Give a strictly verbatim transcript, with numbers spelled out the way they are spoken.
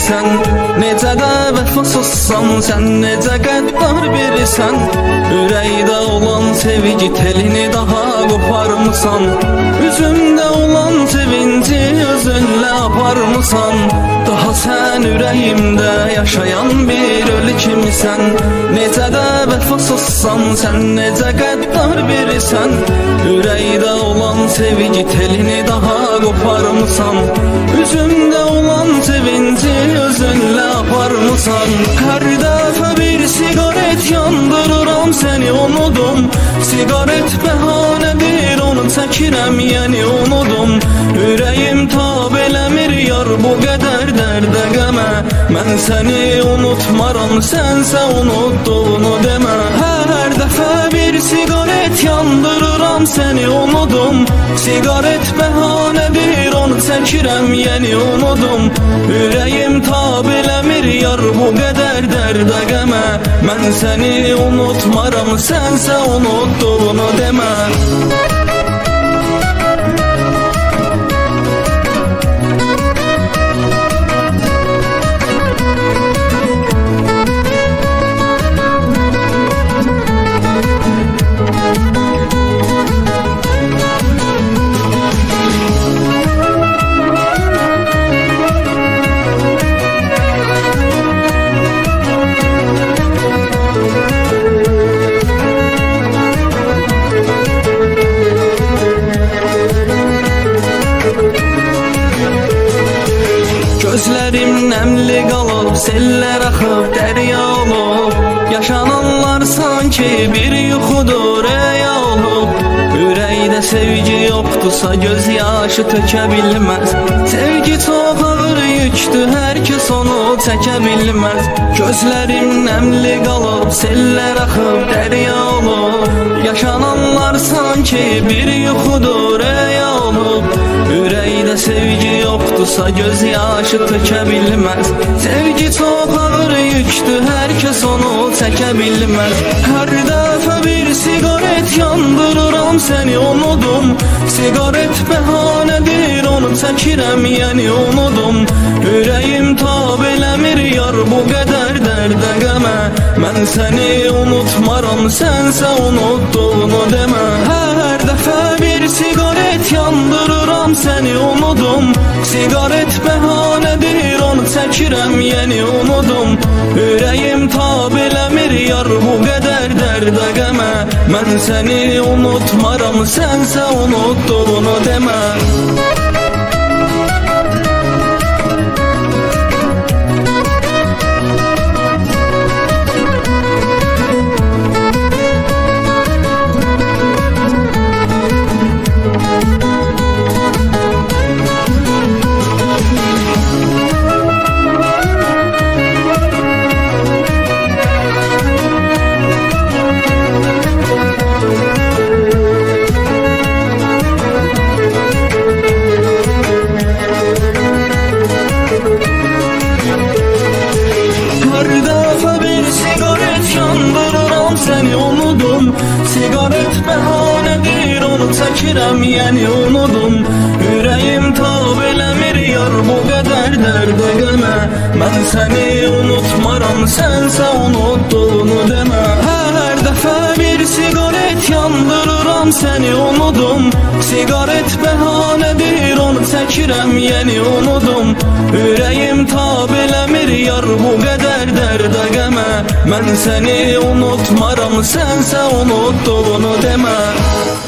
bilirsən, necə də vəfasızsan, sən necə qəddar birisən. Ürəkdə olan sevgi telini daha qoparmısan, üzümdə olan sevinci özünlə aparmısan. Daha sən ürəyimdə yaşayan bir ölü kimisən, necə də vəfasızsan, sən necə qəddar birisən. Ürəkdə olan sevgi telini daha qoparmısan, üzümdə olan sevinci özünlə aparmısan. Hər dəfə bir sigaret yandırıram, səni unudum. Sigaret bəhanədir, onu çəkirəm, yəni unudum. Ürəyim tab eləmir yar bu qədər dərdə qəmə. Mən səni unutmaram, sənsə unutduğunu demə. Hər dəfə bir sigaret yandırıram, səni unudum. Sigaret bəhanədir, onu çəkirəm, yəni unudum. Ürəyim tab eləmir yar bu qədər dərdə qəmə. Mən səni unutmaram, sənsə unutduğunu demə. Gözlərim nəmli qalıb, sellər axıb, dərya olub. Yaşananlar sanki bir yuxudur, rəya olub. Ürəkdə sevgi yoxdursa göz yaşı tökə bilməz. Sevgi çox ağır yüktür, hər kəs onu çəkə bilməz. Gözlərim nəmli qalıb, sellər axıb, dərya olub. Yaşananlar sanki bir yuxudur, rəya olub. Ürəkdə sevgi yoxdursa göz yaşı tökə bilməz. Sevgi çox ağır yüktür, hər kəs onu çəkə bilməz. Hər dəfə bir sigaret yandırıram, səni unudum. Sigaret bəhanədir, onu çəkirəm, yəni unudum. Ürəyim tab eləmir yar bu qədər dərdə qəmə. Mən səni unutmaram, sənsə unutduğunu demə. Hər dəfə bir sigaret yandırıram, səni unudum. Sigaret bəhanədir, onu çəkirəm, yəni unudum. Ürəyim tab eləmir yar bu qədər dərdə qəmə. Mən səni unutmaram, sənsə unutduğunu demə. Səni unudum. Sigaret bəhanədir, onu çəkirəm, yəni unudum. Ürəyim tab eləmir yar bu qədər dərdə qəmə. Mən səni unutmaram, sənsə unutduğunu demə. Hər dəfə bir sigaret yandırıram, səni unudum. Sigaret bəhanədir, onu çəkirəm, yəni unudum. Ürəyim tab eləmir yar bu qədər dərdə qəmə. Mən səni unutmaram, sənsə unutduğunu demə.